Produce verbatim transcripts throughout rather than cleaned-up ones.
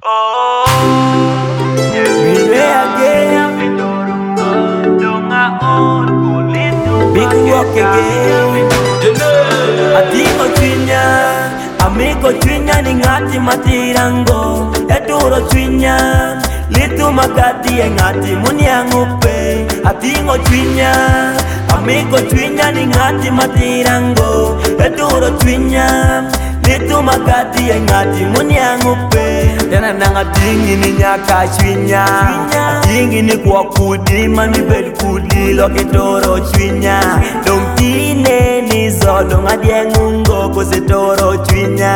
Oh, we again. Big walk again. Atigo twinya, amigo twinya ni ngati matirango. Eduro twinya, litu magati e ngati munyangupe. Atigo twinya, amigo twinya ni ngati matirango. Eduro twinya, litu magati e ngati munyangupe. Tena nanga dingi ni nyaka twinya, dingi ni kwa kudi mami bel kudi loke toro twinya. Dong tine ni zolo ngadie ngungo kose toro twinya.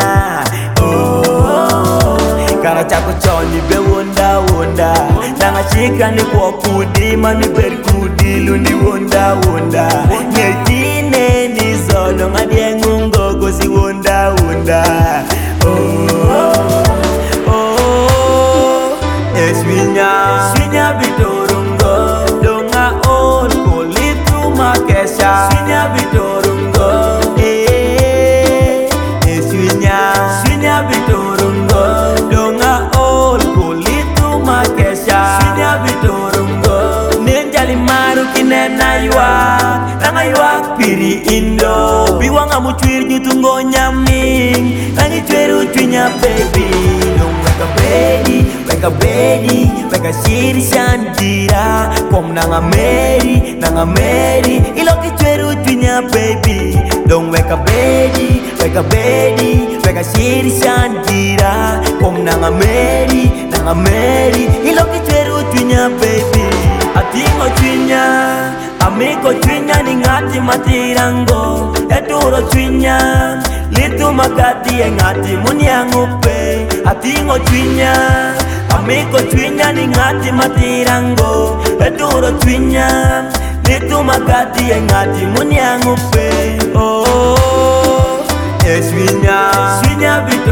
Oh, kara chako choni be wonda wonda. Nanga chika ni kwa kudi mami bel kudi lundi wonda wonda. Nye tine ni zolo ngadie ngungo kose wonda wonda. Oh, Swinya, swinya bitorungo, donga on kolitu makesha. Swinya bitorungo, eh, eh swinya, swinya bitorungo, donga on kolitu makesha. Swinya bitorungo, ninjali maru kinena yuak, nanga yuak piri indo. Biwanga muchwir jutungo nyaming, nangi chweru twinya baby, dong weka baby. Weka bedi, weka shiri shandira. Kom nanga meri, nanga meri. Iloki chweru twinya baby. Dong weka bedi, weka bedi. Weka shiri shandira. Kom nanga meri, nanga meri. Iloki chweru twinya baby. Atingo twinya, amigo twinya ni ngati matirango. Eduro twinya, litu magati e ngati munyangupe. Atingo twinya, amigo twinya ni ngati matirango. Eduro twinya, litu magati e ngati munyangupe. Oh, eh swinya, swinya bit